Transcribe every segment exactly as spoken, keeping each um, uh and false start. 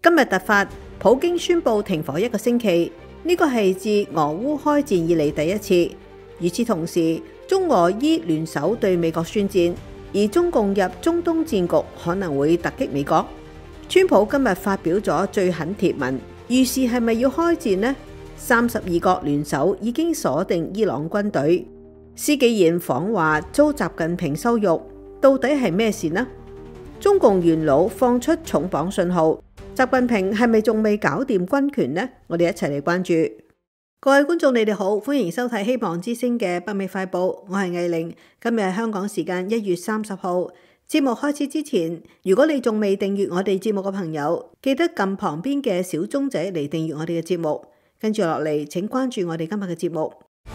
今日突發，普京宣布停火一個星期，呢個係自俄烏開戰以嚟第一次。與此同時，中俄伊聯手對美國宣戰，而中共入中東戰局可能會突擊美國。川普今日發表咗最狠貼文，預示係咪要開戰呢？三十二國聯手已經鎖定伊朗軍隊。施紀賢訪華遭習近平羞辱，到底係咩事呢？中共元老放出重磅信號，習近平係咪仲未搞掂軍權呢？我哋一齊嚟關注。各位觀眾，你哋好，歡迎收睇希望之聲嘅北美快報，我係藝玲。今日係香港時間一月三十號。節目開始之前，如果你仲未訂閱我哋節目嘅朋友，記得撳旁邊嘅小鐘仔嚟訂閱我哋嘅節目。跟住落嚟，請關注我哋今日嘅節目。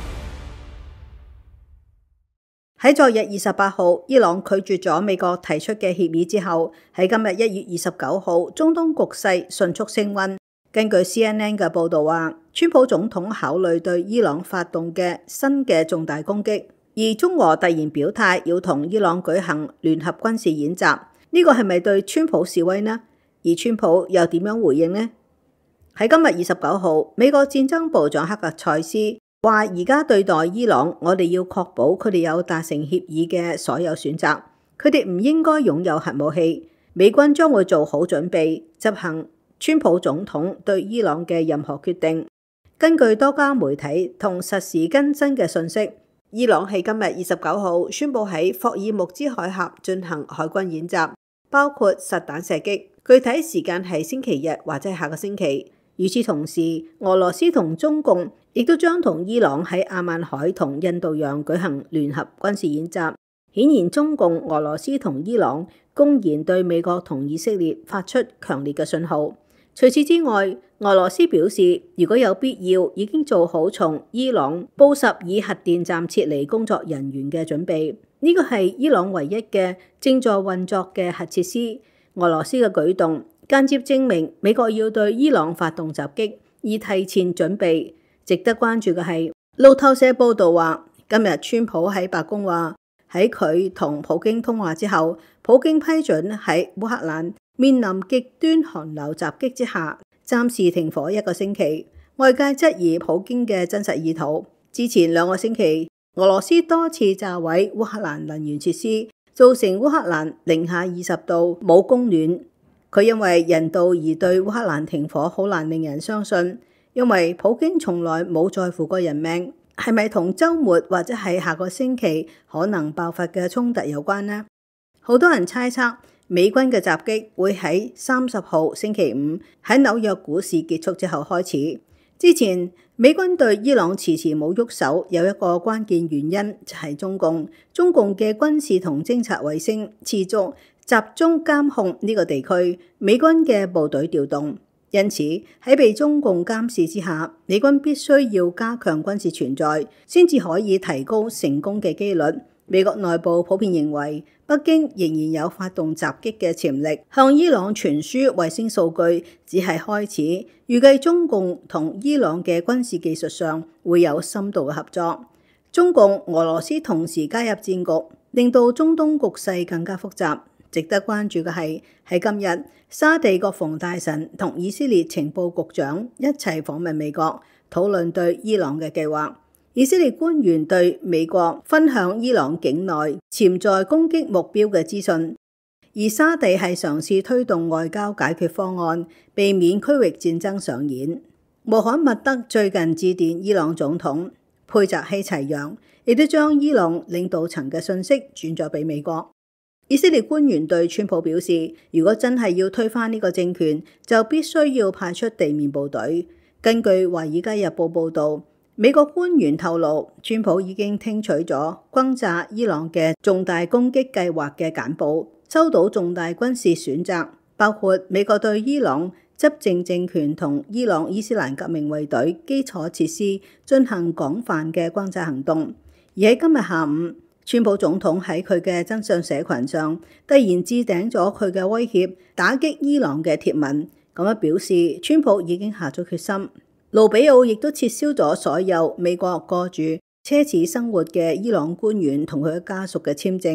喺昨日二十八號，伊朗拒絕咗美國提出嘅協議之後，喺今日一月二十九號，中東局勢迅速升溫。根據 C N N 嘅報導話，川普總統考慮對伊朗發動嘅新嘅重大攻擊，而中俄突然表態要同伊朗舉行聯合軍事演習，呢個係咪對川普示威呢？而川普又點樣回應呢？喺今日二十九號，美國戰爭部長克格塞斯話：而家對待伊朗，我哋要確保佢哋有達成協議嘅所有選擇，佢哋唔應該擁有核武器。美軍將會做好準備，執行川普總統對伊朗嘅任何決定。根據多家媒體同實時更新嘅信息，伊朗喺今日二十九號宣布喺霍爾木茲海峽進行海軍演習，包括實彈射擊，具體時間係星期日或者係下個星期。與此同時，俄羅斯同中共亦都將同伊朗喺阿曼海同印度洋舉行聯合軍事演習。顯然，中共、俄羅斯同伊朗公然對美國同以色列發出強烈嘅信號。除此之外，俄羅斯表示，如果有必要，已經做好從伊朗布什爾核電站撤離工作人員嘅準備。呢個係伊朗唯一嘅正在運作嘅核設施。俄羅斯嘅舉動間接證明美國要對伊朗發動襲擊，以提前準備。值得關注嘅係，路透社報道話，今日川普喺白宮話，喺佢同普京通話之後，普京批准喺烏克蘭面臨極端寒流襲擊之下，暫時停火一個星期。外界質疑普京嘅真實意圖。之前兩個星期，俄羅斯多次炸毀烏克蘭能源設施，造成烏克蘭零下二十度冇供暖。佢因為人道而對烏克蘭停火，好難令人相信，因為普京從來冇在乎過人命。係咪同週末或者係下個星期可能爆發嘅衝突有關呢？好多人猜測美軍嘅襲擊會喺三十號星期五喺紐約股市結束之後開始。之前美軍對伊朗遲遲冇喐手，有一個關鍵原因就係中共。中共嘅軍事同偵察衛星持續集中監控呢個地區，美軍嘅部隊調動，因此喺被中共監視之下，美軍必須要加強軍事存在，先至可以提高成功嘅機率。美國內部普遍認為，北京仍然有發動襲擊嘅潛力，向伊朗傳輸衛星數據只係開始。預計中共同伊朗嘅軍事技術上會有深度嘅合作。中共、俄羅斯同時加入戰局，令到中東局勢更加複雜。值得關注嘅係，喺今日，沙地國防大臣同以色列情報局長一齊訪問美國，討論對伊朗嘅計劃。以色列官員對美國分享伊朗境內潛在攻擊目標嘅資訊，而沙地係嘗試推動外交解決方案，避免區域戰爭上演。穆罕默德最近致電伊朗總統佩澤希齊揚，亦都將伊朗領導層嘅信息轉咗俾美國。以色列官員對川普表示，如果真係要推翻呢個政權，就必須要派出地面部隊。根據華爾街日報報導，美國官員透露，川普已經聽取咗轟炸伊朗嘅重大攻擊計劃嘅簡報，收到重大軍事選擇，包括美國對伊朗執政政權同伊朗伊斯蘭革命衛隊基礎設施進行廣泛嘅轟炸行動。而喺今日下午，川普總統喺佢嘅真相社群上突然置頂咗佢嘅威脅打擊伊朗嘅貼文，咁樣表示川普已經下咗決心。盧比奧亦都撤銷咗所有美國過住奢侈生活嘅伊朗官員同佢嘅家屬嘅簽證。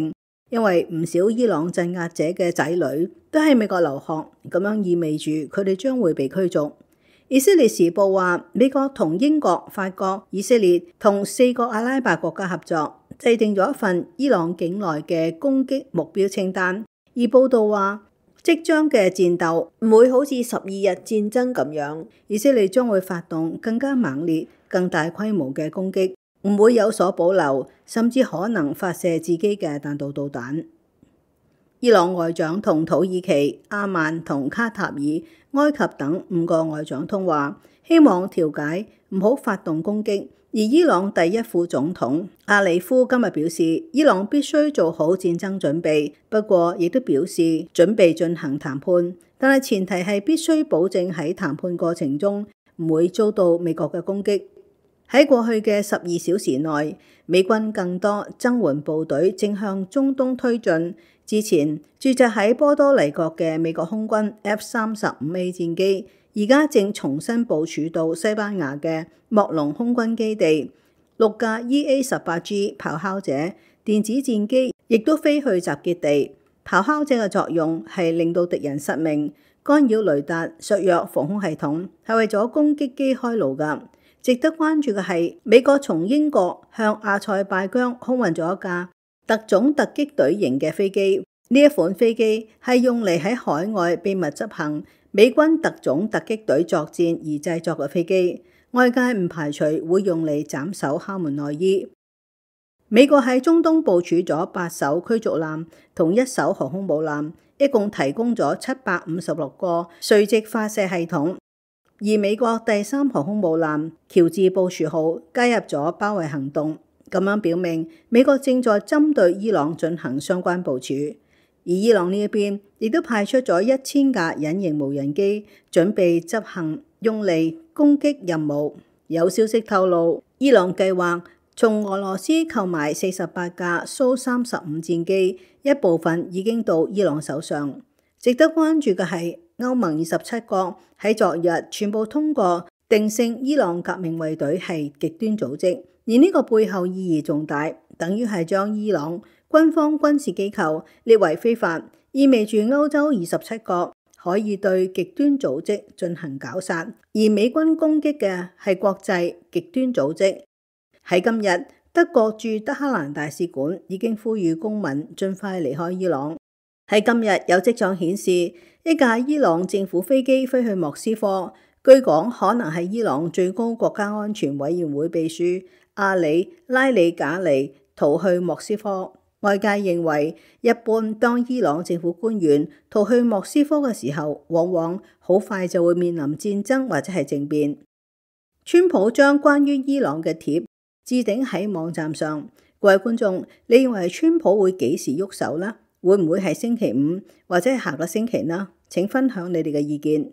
因為唔少伊朗鎮壓者嘅仔女都喺美國留學，咁樣意味住佢哋將會被驅逐。以色列時報話，美國同英國、法國、以色列同四個阿拉伯國家合作，制定咗一份伊朗境內嘅攻擊目標清單。而報道話，即將嘅戰鬥唔會好似十二日戰爭咁樣，以色列將會發動更加猛烈、更大規模嘅攻擊，唔會有所保留，甚至可能發射自己嘅彈道導彈。伊朗外長同土耳其、阿曼同卡塔爾、埃及等五個外長通話，希望調解，唔好發動攻擊。而伊朗第一副總統阿里夫今日表示，伊朗必須做好戰爭準備，不過亦都表示準備進行談判，但係前提係必須保證喺談判過程中唔會遭到美國嘅攻擊。喺過去嘅十二小時內，美軍更多增援部隊正向中東推進。之前駐紮喺波多黎各嘅美國空軍 F 三十五 A 戰機，而家正重新部署到西班牙嘅莫龍空軍基地。六架 E A 十八 G 咆哮者電子戰機亦都飛去集結地。咆哮者嘅作用係令到敵人失明、干擾雷達、削弱防空系統，係為咗攻擊機開路㗎。值得關注嘅係，美國從英國向阿塞拜疆空運咗一架特種突擊隊型嘅飛機，呢一款飛機係用嚟喺海外秘密執行美軍特種突擊隊作戰而製作嘅飛機，外界唔排除會用嚟斬首哈門內伊。美國喺中東部署咗八艘驅逐艦同一艘航空母艦，一共提供咗七百五十六個垂直發射系統。而美國第三航空母艦喬治布殊號加入咗包圍行動。咁樣表明美國正在針對伊朗進行相關部署，而伊朗呢一邊亦都派出咗一千架隱形無人機，準備執行用嚟攻擊任務。有消息透露，伊朗計劃從俄羅斯購買四十八架蘇三十五戰機，一部分已經到伊朗手上。值得關注嘅係，歐盟二十七國喺昨日全部通過定性伊朗革命衛隊係極端組織。而呢個背後意義重大，等於係將伊朗軍方軍事機構列為非法，意味住歐洲二十七國可以對極端組織進行絞殺，而美軍攻擊嘅係國際極端組織。喺今日，德國駐德黑蘭大使館已經呼籲公民盡快離開伊朗。喺今日有跡象顯示，一架伊朗政府飛機飛去莫斯科，據講可能係伊朗最高國家安全委員會秘書阿里拉里賈尼逃去莫斯科。外界認為，一般當伊朗政府官員逃去莫斯科嘅時候，往往好快就會面臨戰爭或者係政變。川普將關於伊朗嘅貼置頂喺網站上。各位觀眾，你認為川普會幾時喐手呢？會唔會係星期五或者係下個星期呢？請分享你哋嘅意見。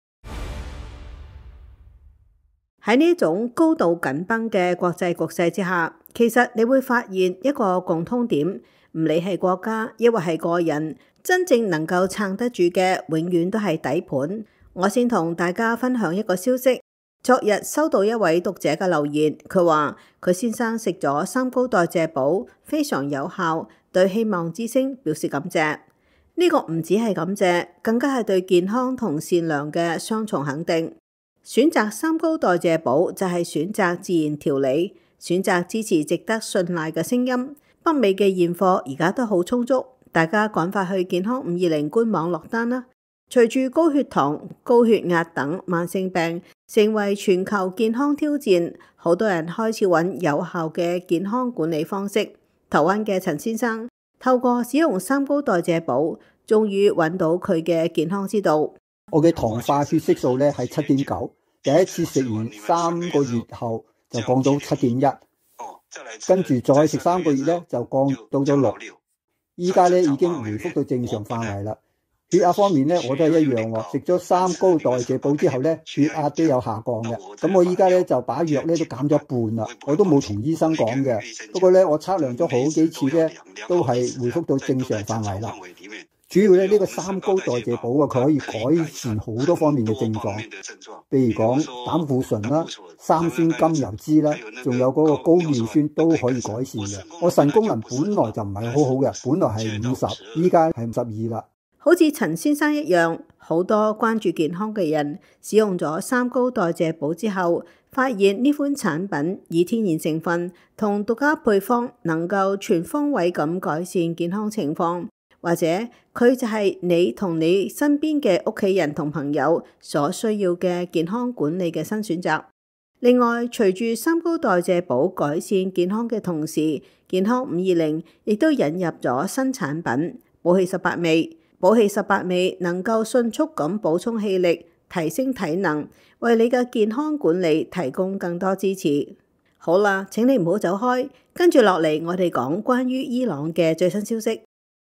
喺呢種高度緊繃嘅國際局勢之下，其實你會發現一個共通點，唔理係國家抑或係個人，真正能夠撐得住嘅，永遠都係底盤。我先同大家分享一個消息，昨日收到一位讀者嘅留言，佢話佢先生食咗三高代謝寶，非常有效，對希望之聲表示感謝。呢個唔止係感謝，更加係對健康同善良嘅雙重肯定。選擇三高代謝寶就係選擇自然調理，選擇支持值得信賴嘅聲音。北美嘅現貨而家都好充足，大家趕快去健康五二零官網落單啦！隨住高血糖、高血壓等慢性病成為全球健康挑戰，好多人開始揾有效嘅健康管理方式。台灣嘅陳先生透過使用三高代謝寶，終於揾到佢嘅健康之道。 我嘅糖化血色素咧係七點九，第一次食完三個月後就降到七點一，跟住再食三個月咧就降到咗六，依家咧已經回復到正常範圍啦。血壓方面咧我都係一樣喎，食咗三高代謝寶之後咧血壓都有下降嘅。咁我依家咧就把藥咧都減咗一半啦，我都冇同醫生講嘅。不過咧我測量咗好幾次咧都係回復到正常範圍啦。 主要咧呢個三高代謝寶啊，佢可以改善好多方面嘅症狀，譬如講膽固醇啦、三酸甘油脂啦，仲有嗰個高尿酸都可以改善嘅。我腎功能本來就唔係好好嘅，本來係五十，依家係五十二啦。 好似陳先生一樣，好多關注健康嘅人使用咗三高代謝寶之後，發現呢款產品以天然成分同獨家配方能夠全方位咁改善健康情況，或者佢就係你同你身邊嘅屋企人同朋友所需要嘅健康管理嘅新選擇。另外，隨住三高代謝寶改善健康嘅同時，健康五二零亦都引入咗新產品寶氣十八味。寶氣十八味能夠迅速咁補充氣力，提升體能，為你嘅健康管理提供更多支持。好啦，請你唔好走開，跟住落嚟我哋講關於伊朗嘅最新消息。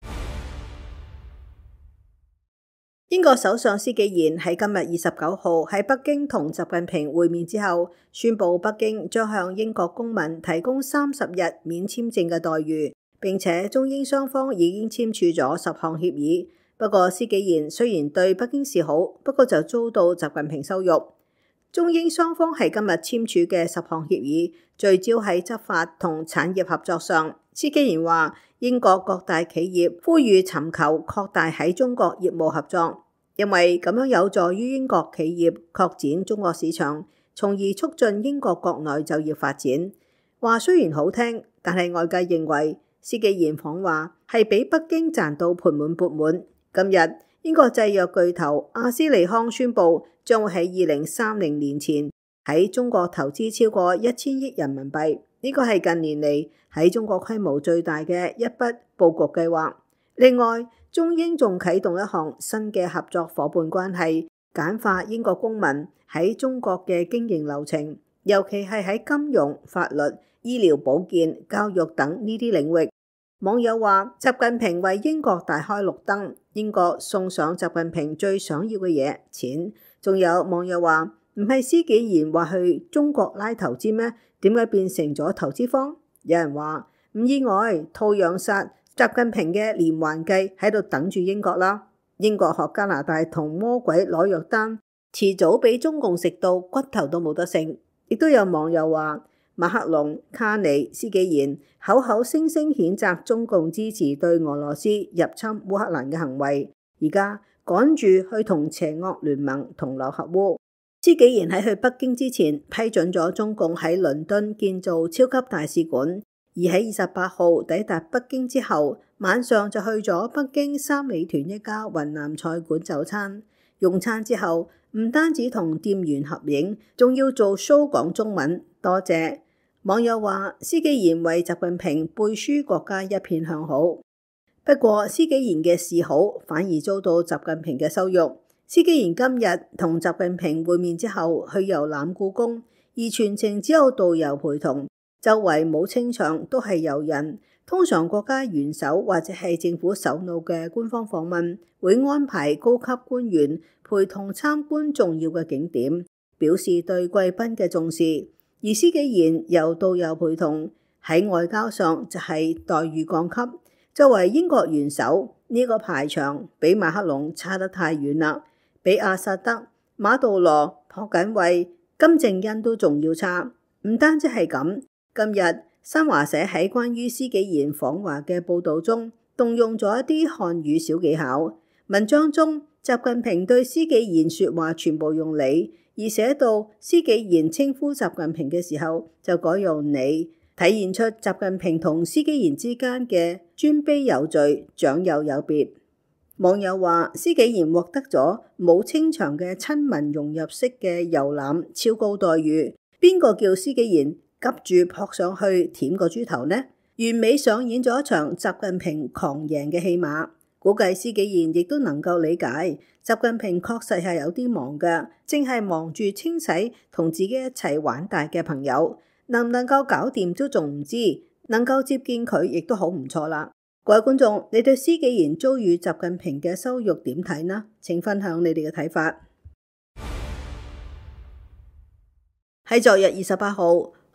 英國首相施紀賢喺今日二十九號喺北京同習近平會面之後，宣布北京將向英國公民提供三十日免簽證嘅待遇，並且中英雙方已經簽署咗十項協議。不過施紀賢雖然對北京示好，不過就遭到習近平羞辱。中英雙方喺今日簽署嘅十項協議，聚焦喺執法同產業合作上。施紀賢話，英國各大企業呼籲尋求擴大喺中國業務合作，因為咁樣有助於英國企業擴展中國市場，從而促進英國國內就業發展。話雖然好聽，但係外界認為施紀賢訪華係俾北京賺到盆滿缽滿。今日英國製藥巨頭阿斯利康宣布，將會喺二零三零年前喺中國投資超過一千億人民幣，呢個係近年嚟喺中國規模最大嘅一筆佈局計劃。另外，中英仲啟動一項新嘅合作夥伴關係，簡化英國公民喺中國嘅經營流程，尤其係喺金融、法律、醫療保健、教育等呢啲領域。網友話，習近平為英國大開綠燈，英國送上習近平最想要嘅嘢，錢。仲有網友話，唔係施紀賢話去中國拉投資咩？點解變成咗投資方？有人話唔意外，兔養殺，習近平嘅連環計喺度等住英國啦。英國學加拿大同魔鬼攞藥單，遲早俾中共食到骨頭都冇得剩。亦都有網友話，馬克龍、卡尼、施紀賢口口聲聲譴責中共支持對俄羅斯入侵烏克蘭嘅行為，而家趕住去同邪惡聯盟同流合污。施紀賢喺去北京之前批准咗中共喺倫敦建造超級大使館，而喺二十八號抵達北京之後，晚上就去咗北京三里屯一家雲南菜館就餐。用餐之後，唔單止同店員合影，仲要做 show 講中文，多謝。網友話，施紀賢為習近平背書國家一片向好。不過施紀賢嘅示好反而遭到習近平嘅羞辱。施紀賢今日同習近平會面之後去遊覽故宮，而全程只有導遊陪同，周圍冇清場，都係遊人。通常國家元首或者係政府首腦嘅官方訪問會安排高級官員陪同參觀重要嘅景點，表示對貴賓嘅重視。而施紀賢由導遊陪同，喺外交上就係待遇降級。作為英國元首，呢、這個排場比馬克龍差得太遠啦，比阿薩德、馬杜羅、朴槿惠、金正恩都仲要差。唔單止係咁，今日新華社喺關於施紀賢訪華嘅報導中，動用咗一啲漢語小技巧。文章中，習近平對施紀賢說話全部用你，而寫到施紀賢稱呼習近平嘅時候就改用你，體現出習近平同施紀賢之間嘅尊卑有序、長幼有別。網友話，施紀賢獲得咗冇清場嘅親民融入式嘅遊覽超高待遇，邊個叫施紀賢急住撲上去舔個豬頭呢？完美上演咗一場習近平狂贏嘅戲碼。估計施紀賢亦都能夠理解，習近平確實係有啲忙㗎，正係忙住清洗同自己一齊玩大嘅朋友，能唔能夠搞掂都仲唔知，能夠接見佢亦都好唔錯啦。各位觀眾，你對施紀賢遭遇習近平嘅羞辱點睇呢？請分享你哋嘅睇法。喺昨日二十八號，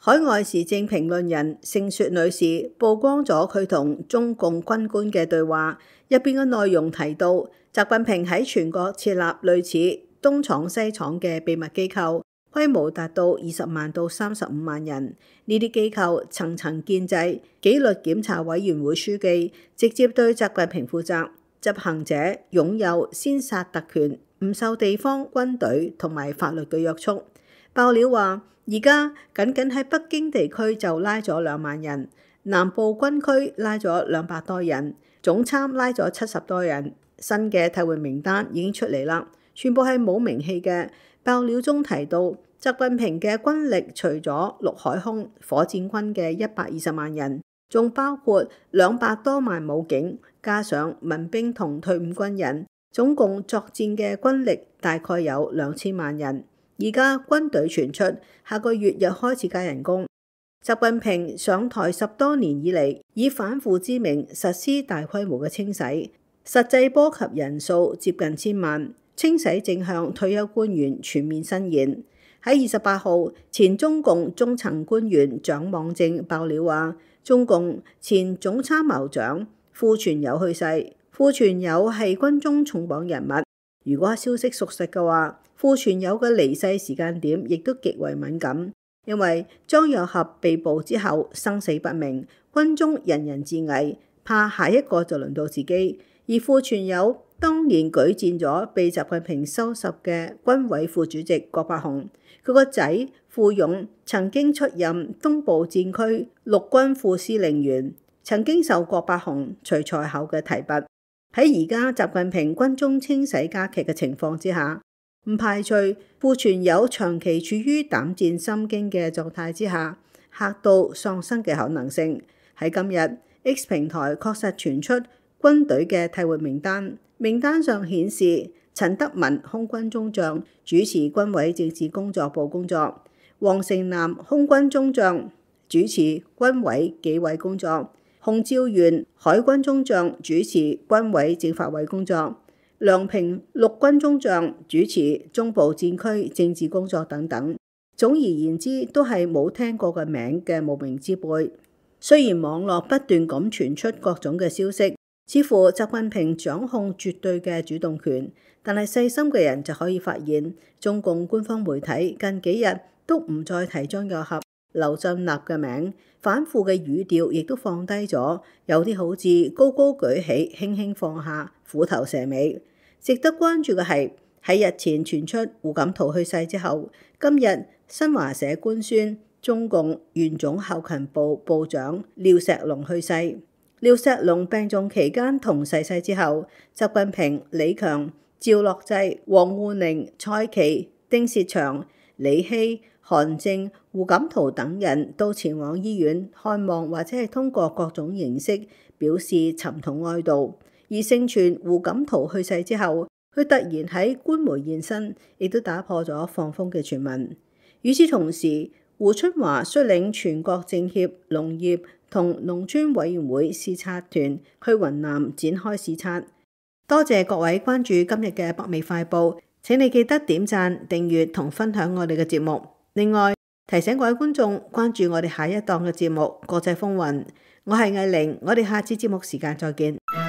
海外時政評論人盛雪女士曝光咗佢同中共軍官嘅對話，入邊嘅內容提到，習近平喺全國設立類似東廠西廠嘅秘密機構，規模達到二十萬到三十五萬人。呢啲機構層層建制，紀律檢查委員會書記直接對習近平負責，執行者擁有先殺特權，唔受地方軍隊同埋法律嘅約束。爆料話，而家僅僅喺北京地區就拉咗兩萬人，南部軍區拉咗兩百多人，總參拉咗七十多人。新嘅替換名單已經出嚟啦，全部係冇名氣嘅。爆料中提到，習近平嘅軍力除咗陸海空火箭軍嘅一百二十萬人，仲包括兩百多萬武警，加上民兵同退伍軍人，總共作戰嘅軍力大概有兩千萬人。而家軍隊傳出下個月又開始加人工。習近平上台十多年以嚟，以反腐之名實施大規模嘅清洗，實際波及人數接近千萬。清洗正向退休官員全面伸延。喺二十八號，前中共中層官員蔣望正爆料話，中共前總參謀長傅傳友去世。傅傳友係軍中重磅人物，如果消息屬實嘅話，傅傳友嘅離世時間點亦都極為敏感，因為張又俠被捕之後生死不明，軍中人人自危，怕下一個就輪到自己。而傅傳友當年舉薦咗被習近平收拾嘅軍委副主席郭伯雄，佢個仔傅勇曾經出任東部戰區陸軍副司令員，曾經受郭伯雄隨蔡口嘅提拔。喺而家習近平軍中清洗加劇嘅情況之下，唔排除傅傳友長期處於膽戰心驚嘅狀態之下，嚇到喪生嘅可能性。喺今日 X 平台確實傳出軍隊嘅替換名單，名單上顯示陳德文空軍中將主持軍委政治工作部工作，黃成南空軍中將主持軍委紀委工作，洪兆元海軍中將主持軍委政法委工作，梁平陸軍中將主持中部戰區政治工作等等。總而言之，都係冇聽過嘅名嘅無名之輩。雖然網絡不斷咁傳出各種嘅消息，似乎習近平掌控絕對嘅主動權，但係細心嘅人就可以發現，中共官方媒體近幾日都唔再提張又俠、劉振立嘅名，反腐嘅語調亦都放低咗，有啲好似高高舉起，輕輕放下，虎頭蛇尾。值得關注嘅係，喺日前傳出胡錦濤去世之後，今日新華社官宣中共原總後勤部部長廖錫龍去世。廖錫龍病重期間同逝世之後，習近平、李強、趙樂際、王滬寧、蔡奇、丁薛祥、李希、韓正、胡錦濤等人都前往醫院看望，或者係通過各種形式表示沉痛哀悼。而盛傳胡錦濤去世之後，佢突然喺官媒現身，亦都打破咗放風嘅傳聞。與此同時，胡春華率領全國政協農業同農村委員會視察團去雲南展開視察。多謝各位關注今日嘅北美快報，請你記得點讚、訂閱同分享我哋嘅節目。另外提醒各位觀眾關注我哋下一檔嘅節目《國際風雲》。我係藝玲，我哋下次節目時間再見。